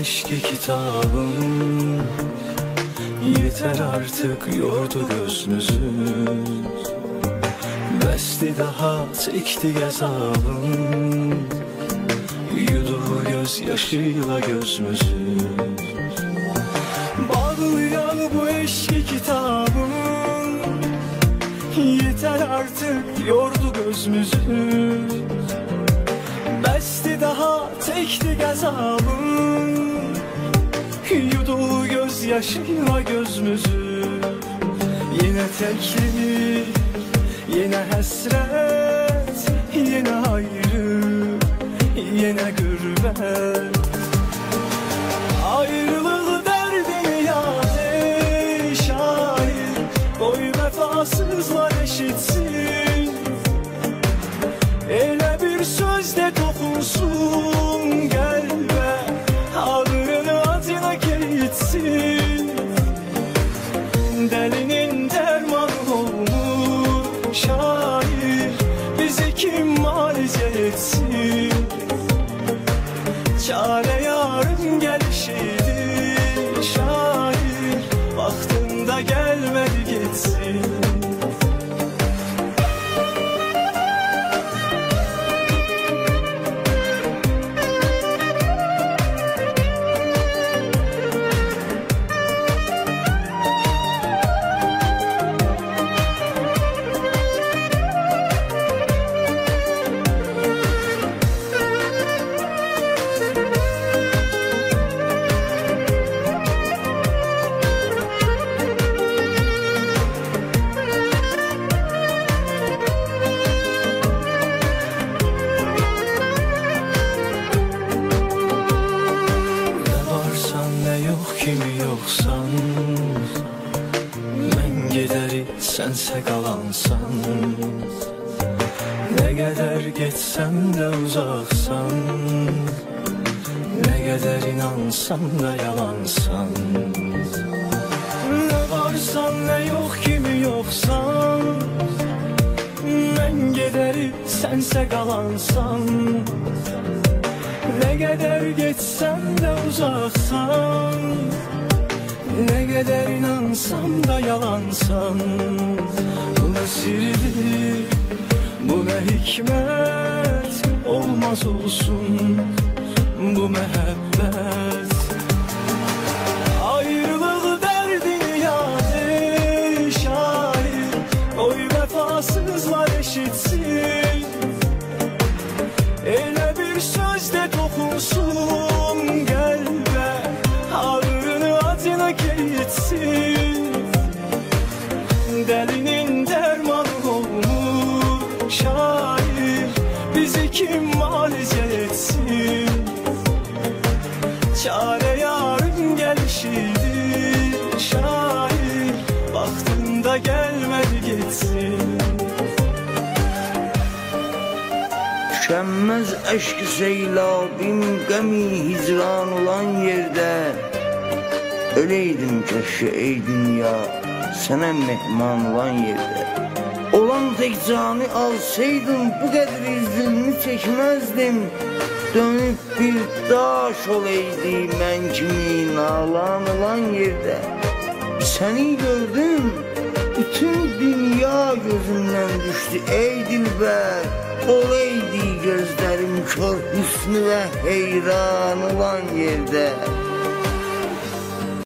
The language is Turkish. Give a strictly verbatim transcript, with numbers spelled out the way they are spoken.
eşki kitabım. Yeter artık yordu gözümüzü, besti daha çekti gazabım. Yudu gözyaşıyla gözümüzü, bağlayan bu eşki kitabım. Yeter artık yordu gözümüzü, besti daha çekti gazabım. Yudu gözyaşıyla gözümüzü. Yine teklik, yine hasret, yine ayrı, yine gurbet. Ayrılığı derdini yaz ey şair, koy vefasızlar eşitsin. Elə bir sözde dokunsun qəlbə, ağrını acına keçsin. Dəlinin dərmanı olmuş şair, bizi kim müalicə etsin? Çare yarın gelişiydi şair, vaxtında gelmedi geçsin. Kimi yoksan, mən gedəri sənsə qalansan. Nə qədər getsəm də uzaqsan, nə qədər inansam da yalansan. Nə varsan, nə yox kimi yoxsan, mən gedəri sənsə qalansan. Ne kadar geçsem de uzaksan, ne kadar inansam da yalansan. Bu ne sirdir, bu ne hikmet, olmaz olsun bu mehabbet. Ayrılığı derdini yaz ey şair, koy vefasızlar eşitsin. Elə bir sözde dokunsun qəlbə, ağrını acına keçsin. Dəlinin dərmanı olmuş şair, bizi kim müalicə etsin? Çare yarın gelişiydi şair, vaxtında gelmedi geçsin. Tükenmez eşk seylabim, gemi hicran olan yerde. Öleydim keşke ey dünya, sana mehman olan yerde. Olan tek canı alsaydım, bu kadar zulmü çekmezdim. Dönüp bir daş olaydı ben kimi nalan olan yerde. Seni gördüm, bütün dünya gözümden düştü ey dilber. Olaydı gözlerim kör hüsnü ve heyran olan yerde.